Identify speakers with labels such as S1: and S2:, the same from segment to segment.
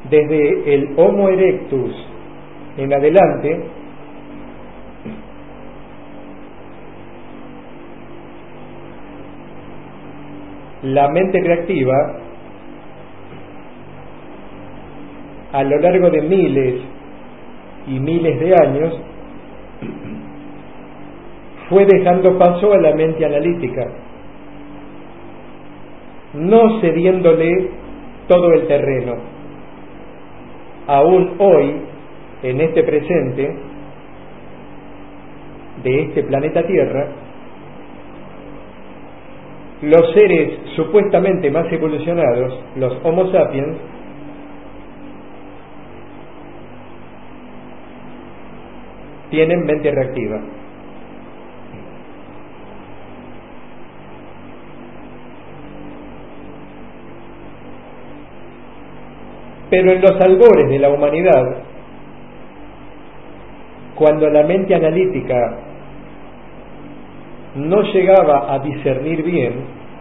S1: desde el Homo erectus en adelante, la mente creativa, a lo largo de miles y miles de años, fue dejando paso a la mente analítica, no cediéndole todo el terreno. Aún hoy, en este presente de este planeta Tierra, los seres supuestamente más evolucionados, los Homo sapiens, tienen mente reactiva. Pero en los albores de la humanidad, cuando la mente analítica no llegaba a discernir bien,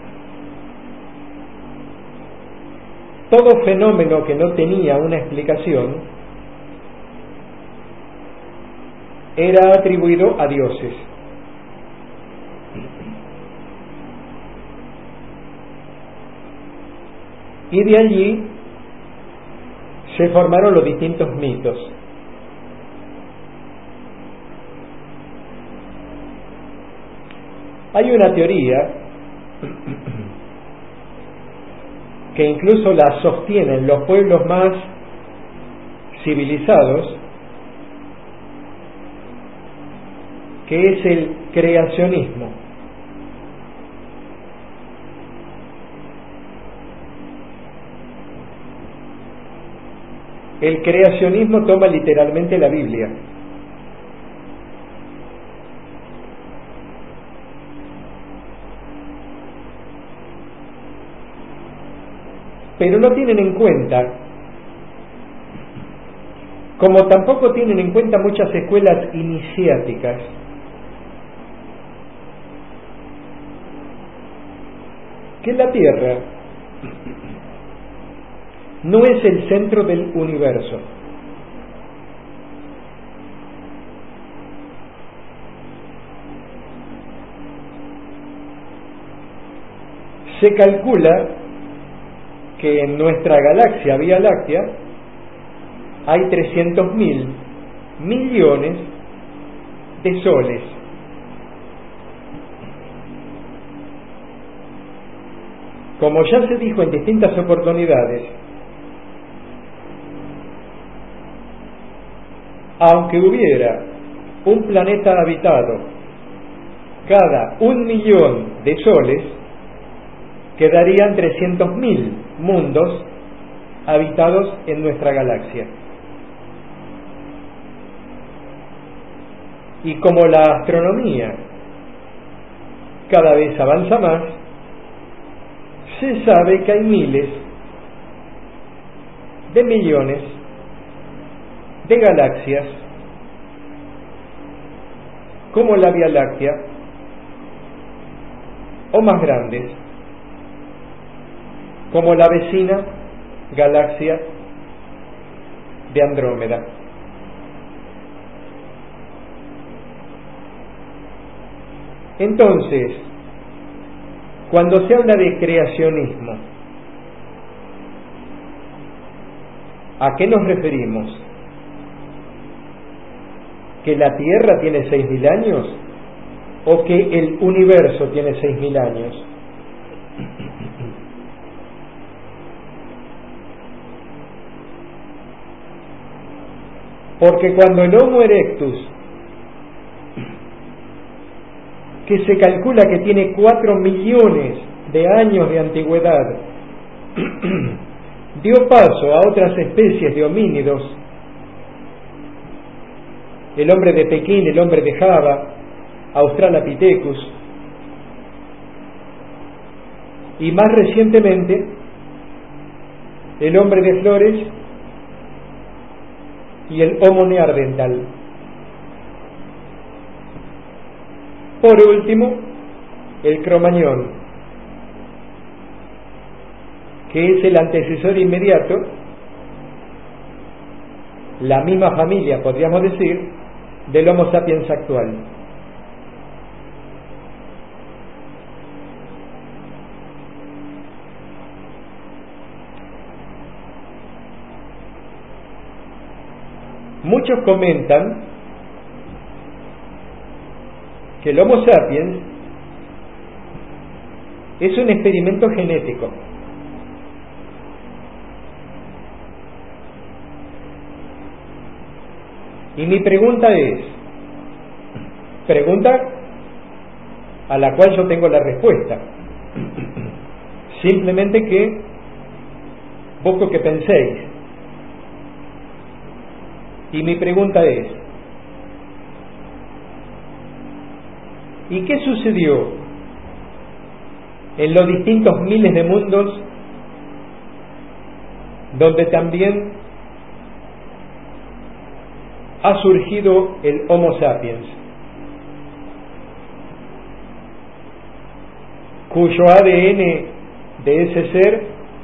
S1: todo fenómeno que no tenía una explicación era atribuido a dioses. Y de allí se formaron los distintos mitos. Hay una teoría que incluso la sostienen los pueblos más civilizados, que es el creacionismo. El creacionismo toma literalmente la Biblia. Pero no tienen en cuenta, como tampoco tienen en cuenta muchas escuelas iniciáticas, que la Tierra no es el centro del universo. Se calcula que en nuestra galaxia Vía Láctea hay 300.000 millones de soles. Como ya se dijo en distintas oportunidades, aunque hubiera un planeta habitado cada 1.000.000 de soles, quedarían 300.000 mundos habitados en nuestra galaxia. Y como la astronomía cada vez avanza más, se sabe que hay miles de millones de galaxias como la Vía Láctea o más grandes, como la vecina galaxia de Andrómeda. Entonces, cuando se habla de creacionismo, ¿a qué nos referimos? ¿Que la Tierra tiene 6.000 años o que el universo tiene 6.000 años? Porque cuando el Homo erectus, que se calcula que tiene 4 millones de años de antigüedad, dio paso a otras especies de homínidos, el hombre de Pekín, el hombre de Java, Australopithecus, y más recientemente el hombre de Flores y el Homo neandertal. Por último, el Cromañón, que es el antecesor inmediato la misma familia, podríamos decir, del Homo sapiens actual. Muchos comentan que el Homo sapiens es un experimento genético. Y mi pregunta es, pregunta a la cual yo tengo la respuesta, simplemente que busco que penséis. Y mi pregunta es, ¿y qué sucedió en los distintos miles de mundos donde también ha surgido el Homo sapiens, cuyo ADN de ese ser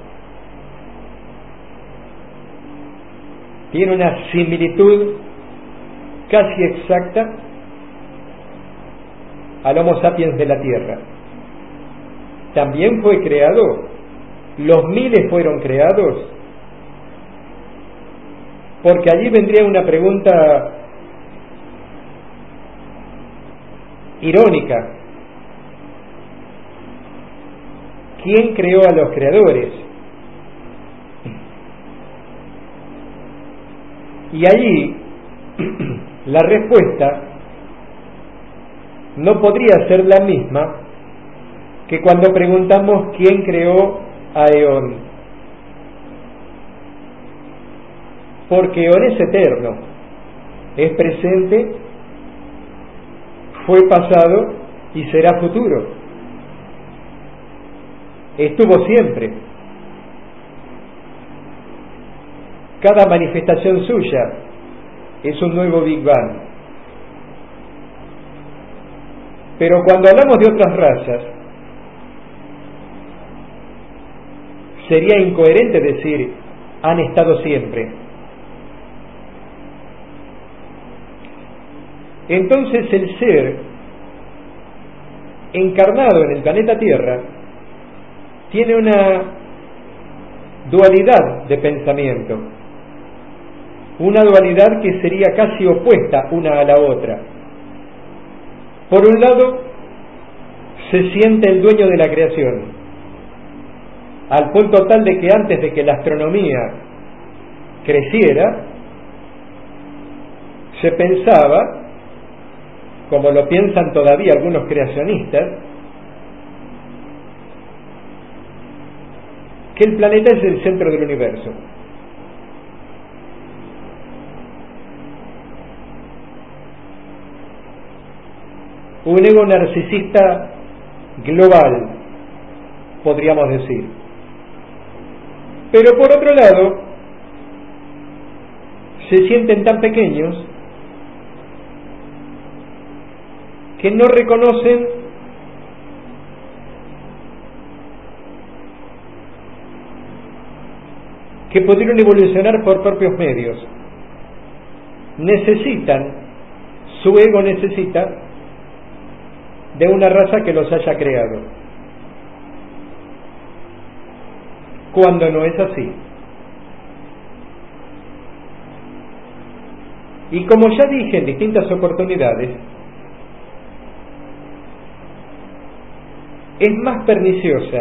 S1: tiene una similitud casi exacta al Homo sapiens de la Tierra? También fue creado, los miles fueron creados, porque allí vendría una pregunta irónica: ¿quién creó a los creadores? Y allí la respuesta no podría ser la misma que cuando preguntamos quién creó a Eón, porque Eón es eterno, es presente, fue pasado y será futuro, estuvo siempre. Cada manifestación suya es un nuevo Big Bang. Pero cuando hablamos de otras razas, sería incoherente decir han estado siempre. Entonces el ser encarnado en el planeta Tierra tiene una dualidad de pensamiento, una dualidad que sería casi opuesta una a la otra. Por un lado, se siente el dueño de la creación, al punto tal de que antes de que la astronomía creciera, se pensaba, como lo piensan todavía algunos creacionistas, que el planeta es el centro del universo. Un ego narcisista global, podríamos decir. Pero por otro lado, se sienten tan pequeños que no reconocen que pudieron evolucionar por propios medios. Necesitan, su ego necesita de una raza que los haya creado, cuando no es así. Y como ya dije en distintas oportunidades, es más perniciosa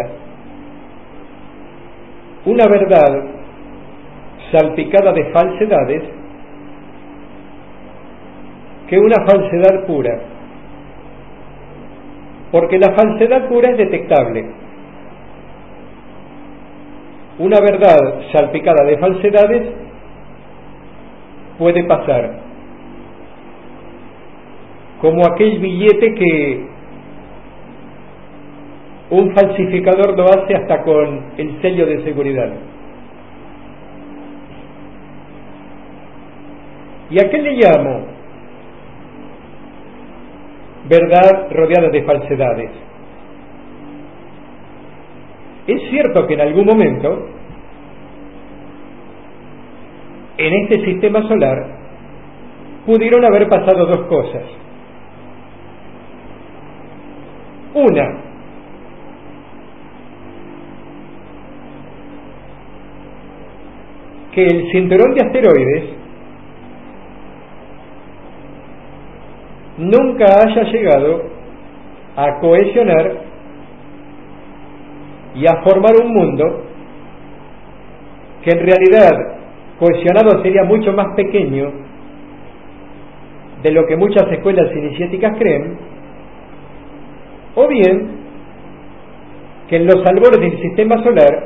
S1: una verdad salpicada de falsedades que una falsedad pura, porque la falsedad pura es detectable. Una verdad salpicada de falsedades puede pasar, como aquel billete que un falsificador lo hace hasta con el sello de seguridad. ¿Y a qué le llamo verdad rodeada de falsedades? Es cierto que en algún momento en este sistema solar pudieron haber pasado dos cosas. Una, que el cinturón de asteroides nunca haya llegado a cohesionar y a formar un mundo que en realidad cohesionado sería mucho más pequeño de lo que muchas escuelas iniciáticas creen, o bien que en los albores del sistema solar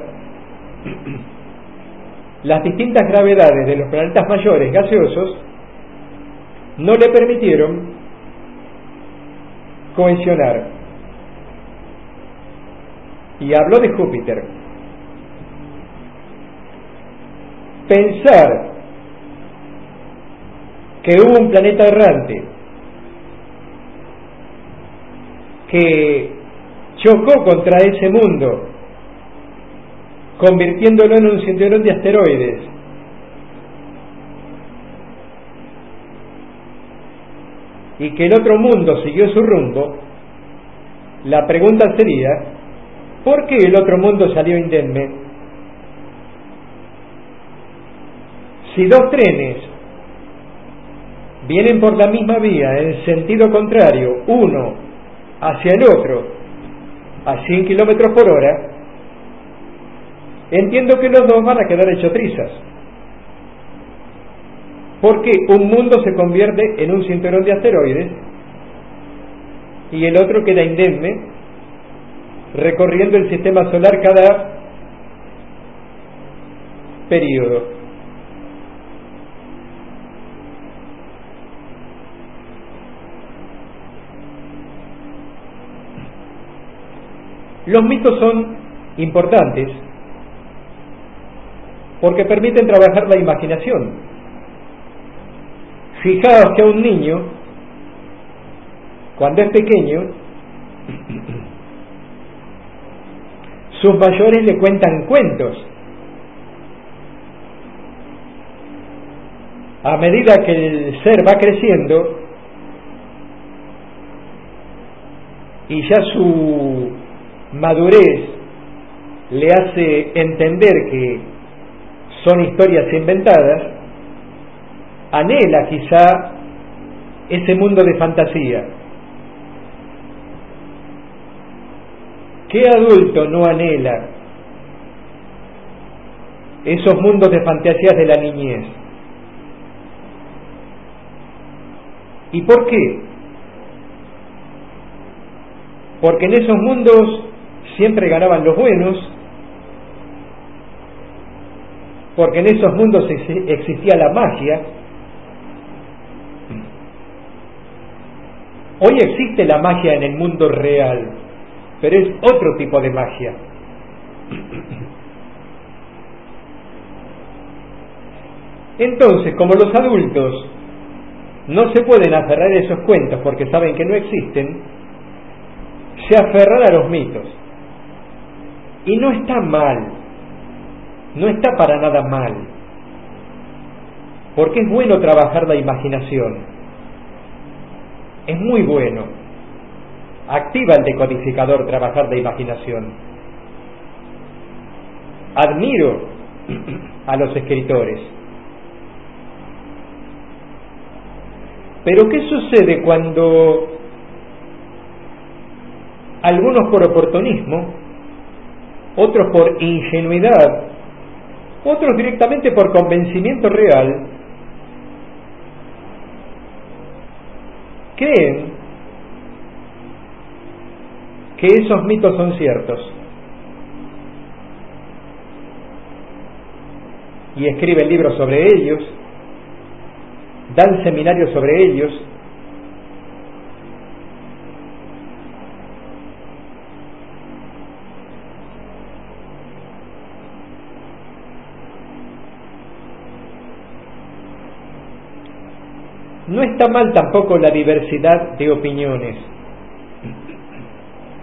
S1: las distintas gravedades de los planetas mayores gaseosos no le permitieron cohesionar. Y hablo de Júpiter. Pensar que hubo un planeta errante que chocó contra ese mundo, convirtiéndolo en un cinturón de asteroides, y que el otro mundo siguió su rumbo, la pregunta sería, ¿por qué el otro mundo salió indemne? Si dos trenes vienen por la misma vía en sentido contrario, uno hacia el otro a 100 kilómetros por hora, entiendo que los dos van a quedar hechos trizas. Porque un mundo se convierte en un cinturón de asteroides y el otro queda indemne, recorriendo el sistema solar cada periodo. Los mitos son importantes porque permiten trabajar la imaginación. Fijaos que a un niño, cuando es pequeño, sus mayores le cuentan cuentos. A medida que el ser va creciendo y ya su madurez le hace entender que son historias inventadas, anhela quizá ese mundo de fantasía. ¿Qué adulto no anhela esos mundos de fantasías de la niñez? ¿Y por qué? Porque en esos mundos siempre ganaban los buenos, porque en esos mundos existía la magia. Hoy existe la magia en el mundo real, pero es otro tipo de magia. Entonces, como los adultos no se pueden aferrar a esos cuentos porque saben que no existen, se aferran a los mitos. Y no está mal, no está para nada mal, porque es bueno trabajar la imaginación. Es muy bueno. Activa el decodificador trabajar de imaginación. Admiro a los escritores. Pero ¿qué sucede cuando algunos por oportunismo, otros por ingenuidad, otros directamente por convencimiento real, creen que esos mitos son ciertos y escriben libros sobre ellos, dan seminarios sobre ellos? No está mal tampoco la diversidad de opiniones,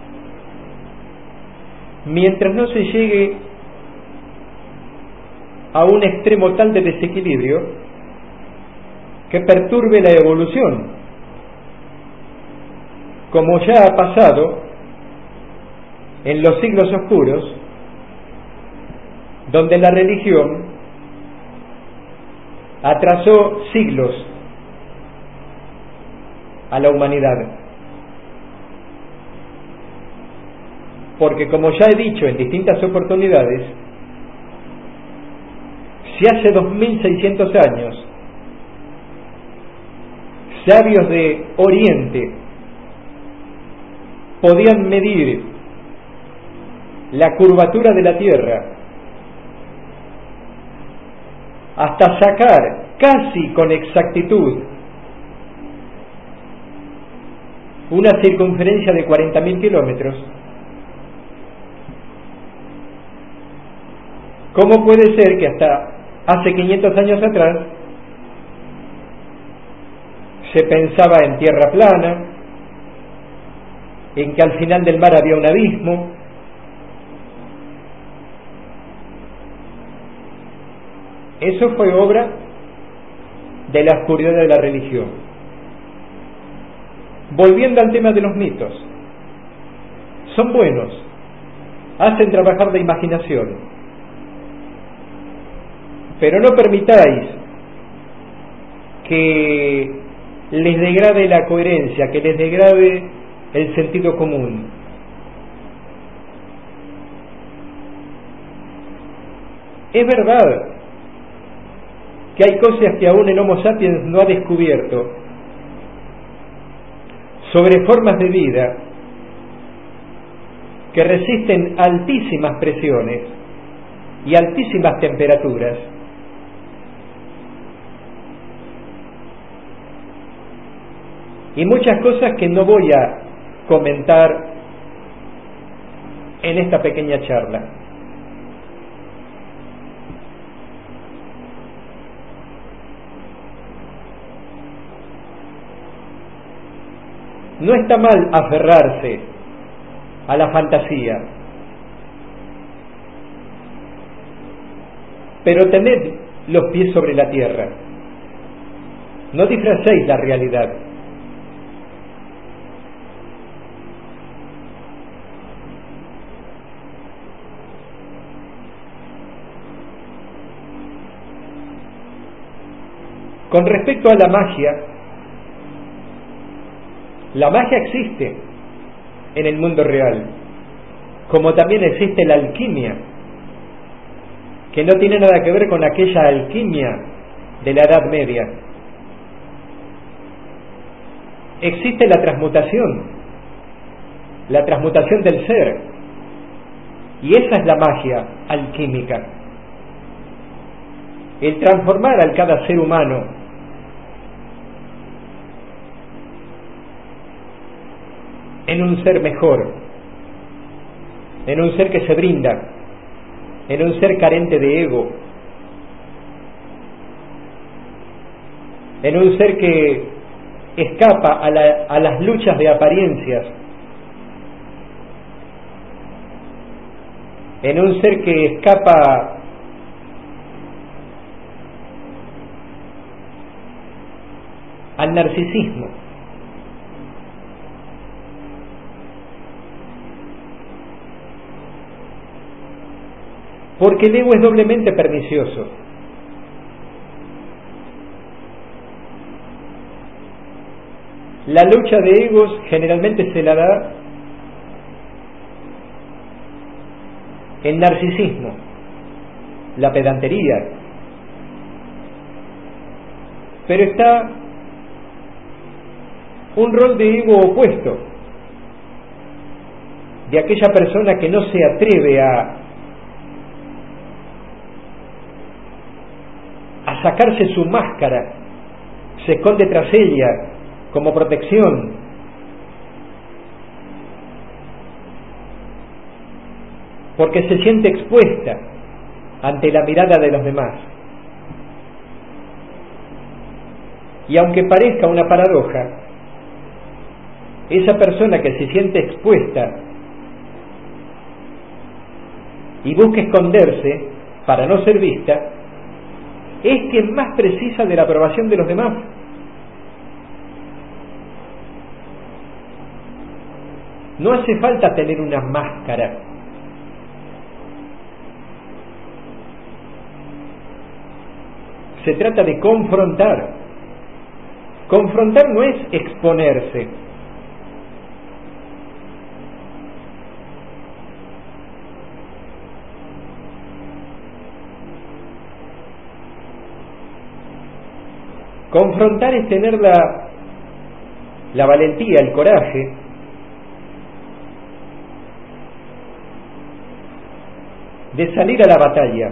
S1: mientras no se llegue a un extremo tal de desequilibrio que perturbe la evolución, como ya ha pasado en los siglos oscuros, donde la religión atrasó siglos a la humanidad. Porque, como ya he dicho en distintas oportunidades, si hace 2600 años sabios de Oriente podían medir la curvatura de la Tierra hasta sacar casi con exactitud una circunferencia de 40.000 kilómetros, ¿cómo puede ser que hasta hace 500 años atrás se pensaba en tierra plana, en que al final del mar había un abismo? Eso fue obra de la oscuridad de la religión. Volviendo al tema de los mitos, son buenos, hacen trabajar la imaginación, pero no permitáis que les degrade la coherencia, que les degrade el sentido común. Es verdad que hay cosas que aún el Homo sapiens no ha descubierto sobre formas de vida que resisten altísimas presiones y altísimas temperaturas, y muchas cosas que no voy a comentar en esta pequeña charla. No está mal aferrarse a la fantasía, pero tened los pies sobre la tierra, no disfracéis la realidad. Con respecto a la magia existe en el mundo real, como también existe la alquimia, que no tiene nada que ver con aquella alquimia de la Edad Media. Existe la transmutación del ser, y esa es la magia alquímica, el transformar a cada ser humano en un ser mejor, en un ser que se brinda, en un ser carente de ego, en un ser que escapa a las luchas de apariencias, en un ser que escapa al narcisismo. Porque el ego es doblemente pernicioso. La lucha de egos generalmente se la da el narcisismo, la pedantería. Pero está un rol de ego opuesto, de aquella persona que no se atreve a sacarse su máscara, se esconde tras ella como protección, porque se siente expuesta ante la mirada de los demás. Y aunque parezca una paradoja, esa persona que se siente expuesta y busca esconderse para no ser vista, es quien más precisa de la aprobación de los demás. No hace falta tener una máscara. Se trata de confrontar. Confrontar no es exponerse. Confrontar es tener la valentía, el coraje de salir a la batalla.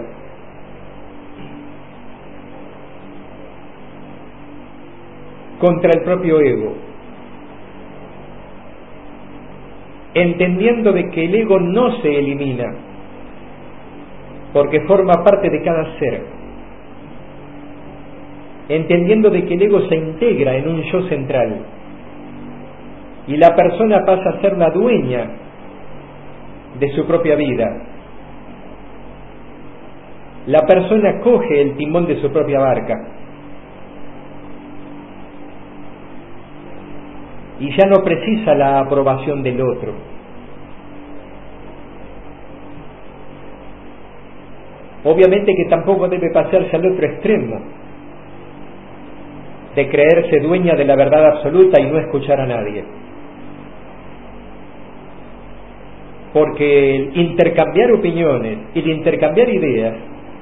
S1: Contra el propio ego, entendiendo de que el ego no se elimina, porque forma parte de cada ser, entendiendo de que el ego se integra en un yo central, y la persona pasa a ser la dueña de su propia vida. La persona coge el timón de su propia barca, y ya no precisa la aprobación del otro. Obviamente que tampoco debe pasarse al otro extremo, de creerse dueña de la verdad absoluta y no escuchar a nadie. Porque el intercambiar opiniones y el intercambiar ideas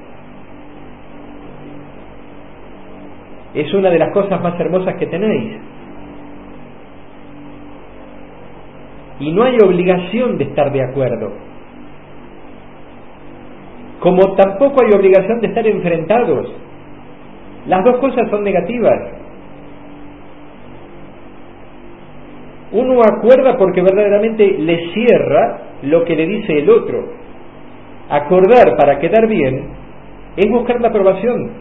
S1: es una de las cosas más hermosas que tenéis. Y no hay obligación de estar de acuerdo. Como tampoco hay obligación de estar enfrentados. Las dos cosas son negativas. Uno acuerda porque verdaderamente le cierra lo que le dice el otro. Acordar para quedar bien es buscar la aprobación.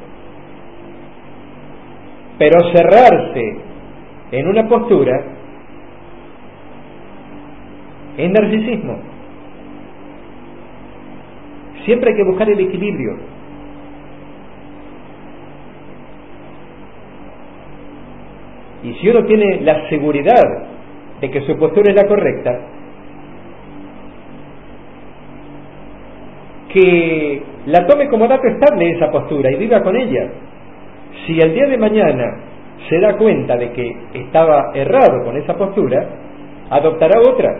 S1: Pero cerrarse en una postura es narcisismo. Siempre hay que buscar el equilibrio. Y si uno tiene la seguridad de que su postura es la correcta, que la tome como dato estable esa postura y viva con ella. Si el día de mañana se da cuenta de que estaba errado con esa postura, adoptará otra.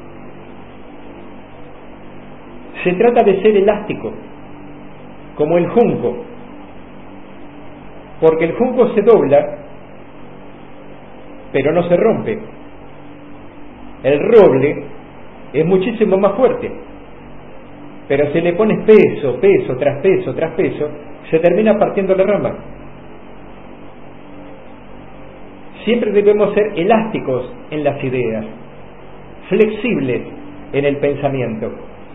S1: Se trata de ser elástico, como el junco, porque el junco se dobla, pero no se rompe. El roble es muchísimo más fuerte, pero si le pones peso, peso, tras peso, tras peso, se termina partiendo la rama. Siempre debemos ser elásticos en las ideas, flexibles en el pensamiento.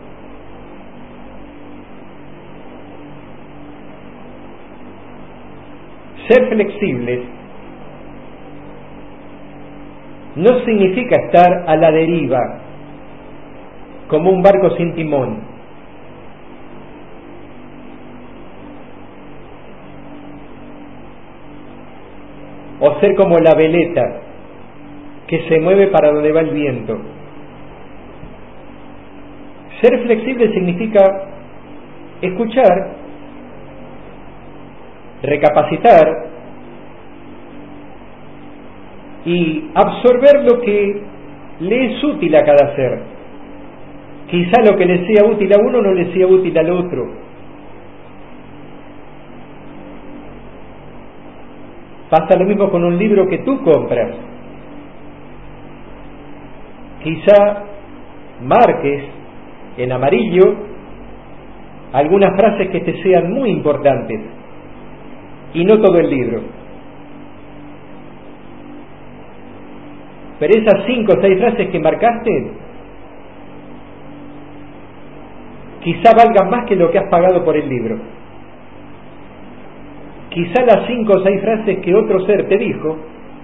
S1: Ser flexibles no significa estar a la deriva, como un barco sin timón. O ser como la veleta que se mueve para donde va el viento. Ser flexible significa escuchar, recapacitar y absorber lo que le es útil a cada ser. Quizá lo que le sea útil a uno no le sea útil al otro. Pasa lo mismo con un libro que tú compras. Quizá marques en amarillo algunas frases que te sean muy importantes y no todo el libro. Pero esas 5 o 6 frases que marcaste quizá valgan más que lo que has pagado por el libro. Quizá las 5 o 6 frases que otro ser te dijo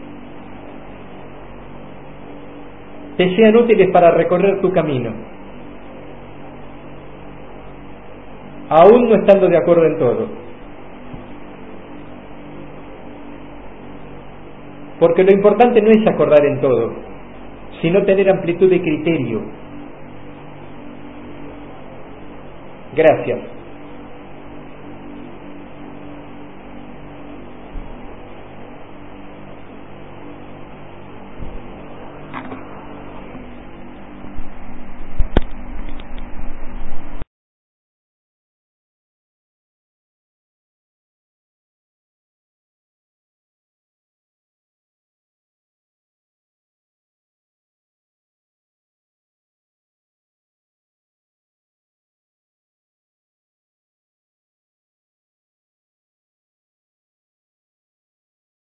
S1: te sean útiles para recorrer tu camino, aún no estando de acuerdo en todo. porque lo importante no es acordar en todo, sino tener amplitud de criterio. Gracias.